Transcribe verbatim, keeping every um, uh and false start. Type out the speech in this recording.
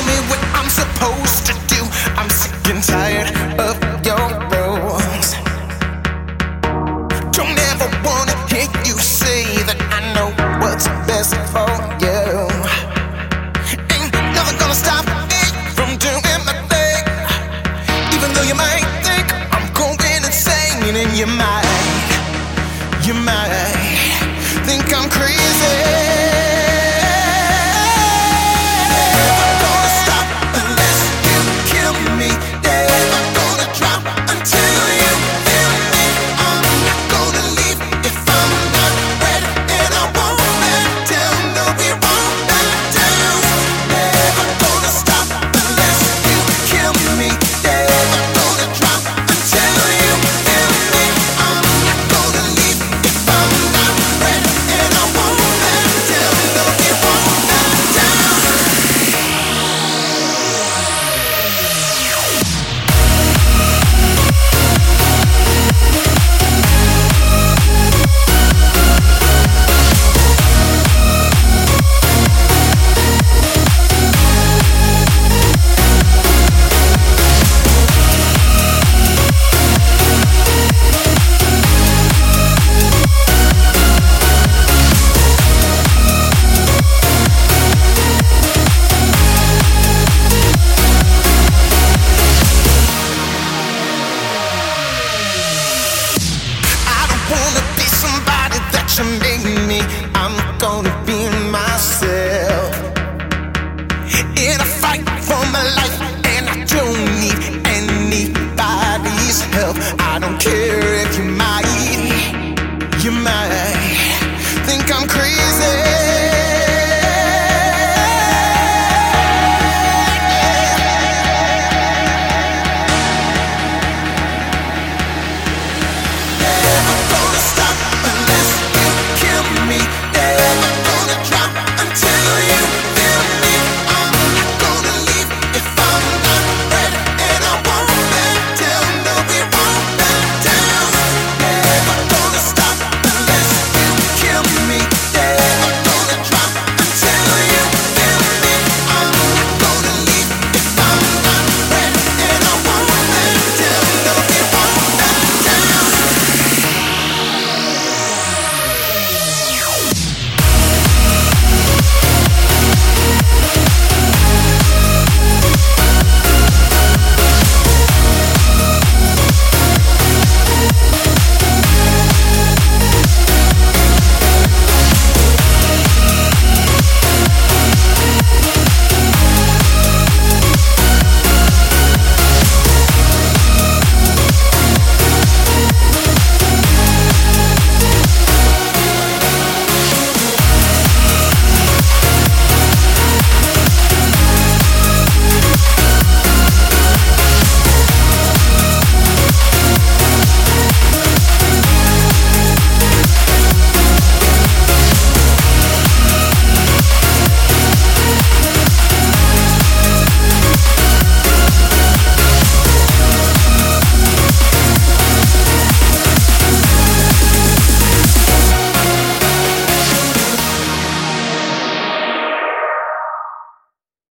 me what I'm supposed to do. I'm sick and tired of your rules. Don't ever wanna hear you say that I know what's best for you. Ain't nothing gonna stop me from doing my thing. Even though you might think I'm going insane, and you might, you might think I'm crazy. You made me, I'm gonna be myself. In a fight for my life, and I don't need anybody's help. I don't care if you might, you might think I'm crazy.